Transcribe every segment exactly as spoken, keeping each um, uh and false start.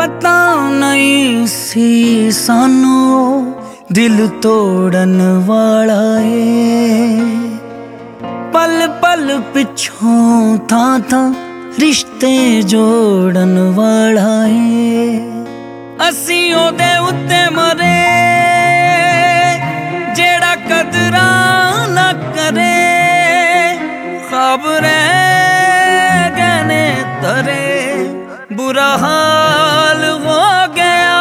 पता नहीं सी सानू दिल तोड़न वाला है। पल पल पिछों था था रिश्ते जोड़न वाला है। असी ओदे उत्ते मरे जेड़ा कदरा ना करे। ख्वाब रह गए तरे बुरा हाल हो गया।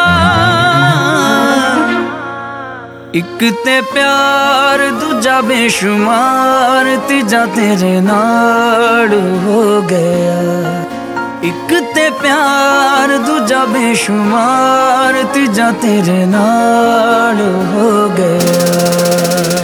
एक ते प्यार दूजा बेशुमार तीजा तेरे नाल हो गया। एक ते प्यार दूजा बेशुमार तीजा तेरे नाल हो गया।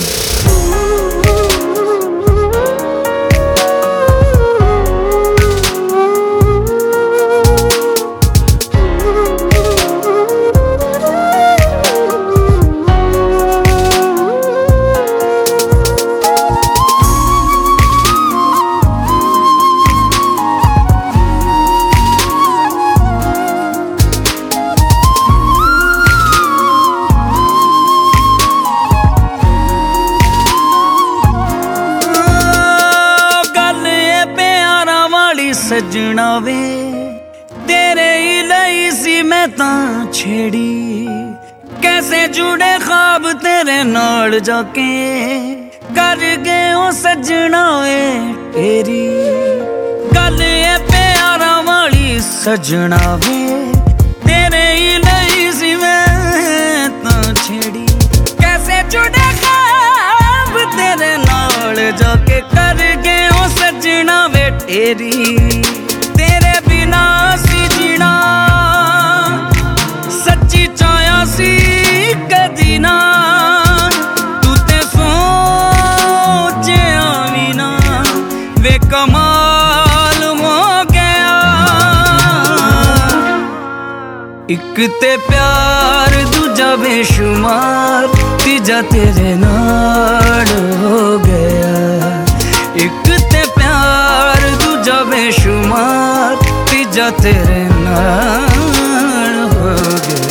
सजना वे तेरे ही लई सी मैं तां छेड़ी। कैसे जुड़े ख्वाब तेरे नाल जाके कर गए ओ सजना वे तेरी। गल ए प्यारा वाली सजना वे तेरे ही लई सी मैं तां छेड़ी। कैसे जुड़े ख्वाब तेरे नाल जाके कर गए ओ सजना वे तेरी। तेरे बिना सी जीना सच्ची चाया सी कदी ना। तू ते सोचिया भी ना वे कमाल हो गया। एक ते प्यार दूजा बेशुमार तीजा तेरे नाल हो गया। एक ते प्यार दूजा बेशुमार तीजा तेरे नाल हो गया।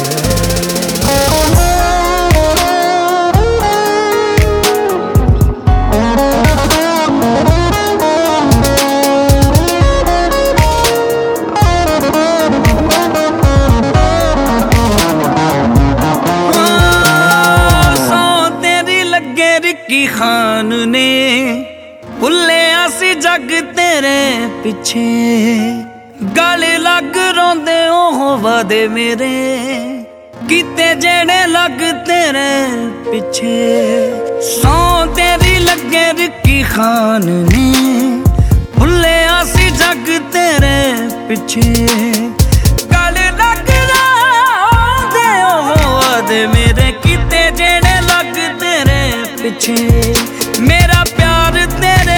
सौ तेरी लगे रिक्की खान ने भुले आसी जग तेरे पिछे। गल लग रोंदे ओह वादे मेरे किते जेड़े लग तेरे पिछे। सौ तेरी लगे रिक्की खान ने भुले आसी जग तेरे पिछे। गल लग रोंदे ओह वादे मेरे किते जेड़े लग तेरे पिछे। मेरा प्यार तेरे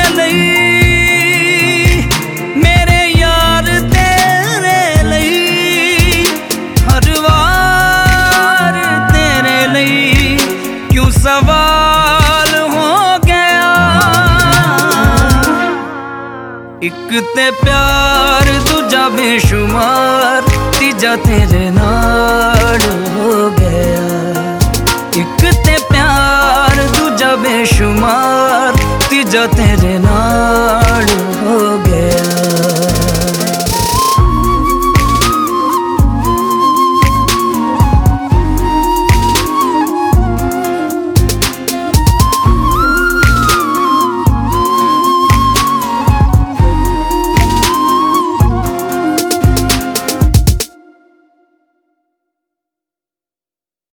लई मेरे यार तेरे लई हर वार तेरे लई क्यों सवाल हो गया। एक ते प्यार दूजा बेशुमार तीजा तेरे नाल हो गया। एक ते प्यार दूजा बेशुमार तीजा तेरे नाल